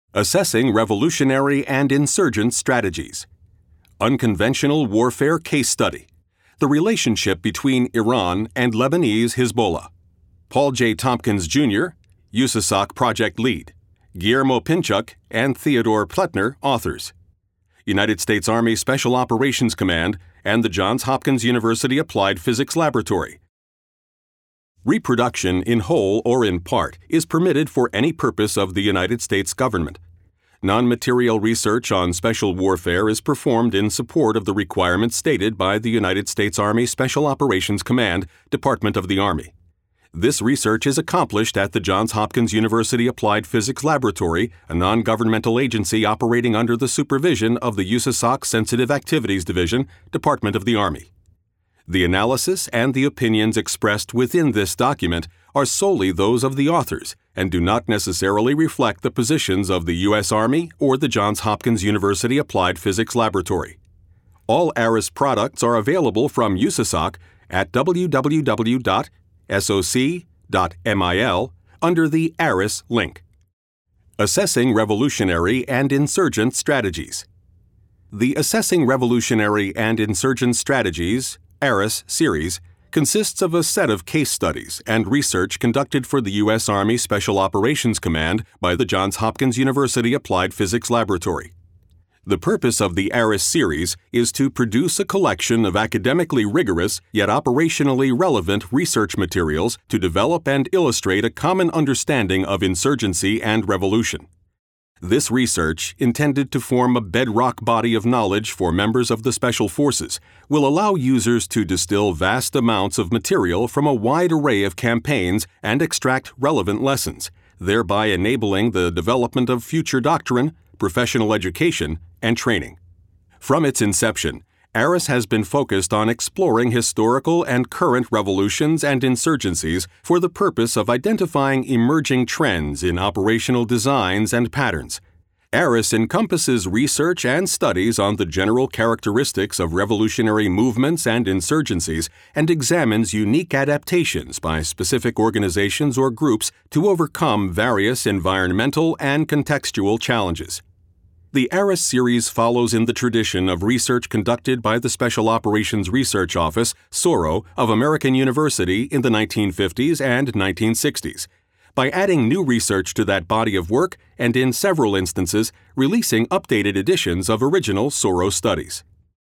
Assessing Revolutionary and Insurgent Strategies. Unconventional Warfare Case Study. The Relationship Between Iran and Lebanese Hezbollah. Paul J. Tompkins, Jr., USASOC Project Lead. Guillermo Pinchuk and Theodore Pletner, authors. United States Army Special Operations Command and the Johns Hopkins University Applied Physics Laboratory. Reproduction in whole or in part is permitted for any purpose of the United States government. Non-material research on special warfare is performed in support of the requirements stated by the United States Army Special Operations Command, Department of the Army. This research is accomplished at the Johns Hopkins University Applied Physics Laboratory, a non-governmental agency operating under the supervision of the USASOC Sensitive Activities Division, Department of the Army. The analysis and the opinions expressed within this document are solely those of the authors and do not necessarily reflect the positions of the U.S. Army or the Johns Hopkins University Applied Physics Laboratory. All ARIS products are available from USASOC at www.soc.mil under the ARIS link. Assessing Revolutionary and Insurgent Strategies. The Assessing Revolutionary and Insurgent Strategies ARIS series consists of a set of case studies and research conducted for the U.S. Army Special Operations Command by the Johns Hopkins University Applied Physics Laboratory. The purpose of the ARIS series is to produce a collection of academically rigorous yet operationally relevant research materials to develop and illustrate a common understanding of insurgency and revolution. This research, intended to form a bedrock body of knowledge for members of the Special Forces, will allow users to distill vast amounts of material from a wide array of campaigns and extract relevant lessons, thereby enabling the development of future doctrine, professional education, and training. From its inception, ARIS has been focused on exploring historical and current revolutions and insurgencies for the purpose of identifying emerging trends in operational designs and patterns. ARIS encompasses research and studies on the general characteristics of revolutionary movements and insurgencies and examines unique adaptations by specific organizations or groups to overcome various environmental and contextual challenges. The ARIS series follows in the tradition of research conducted by the Special Operations Research Office, SORO, of American University in the 1950s and 1960s, by adding new research to that body of work and, in several instances, releasing updated editions of original SORO studies.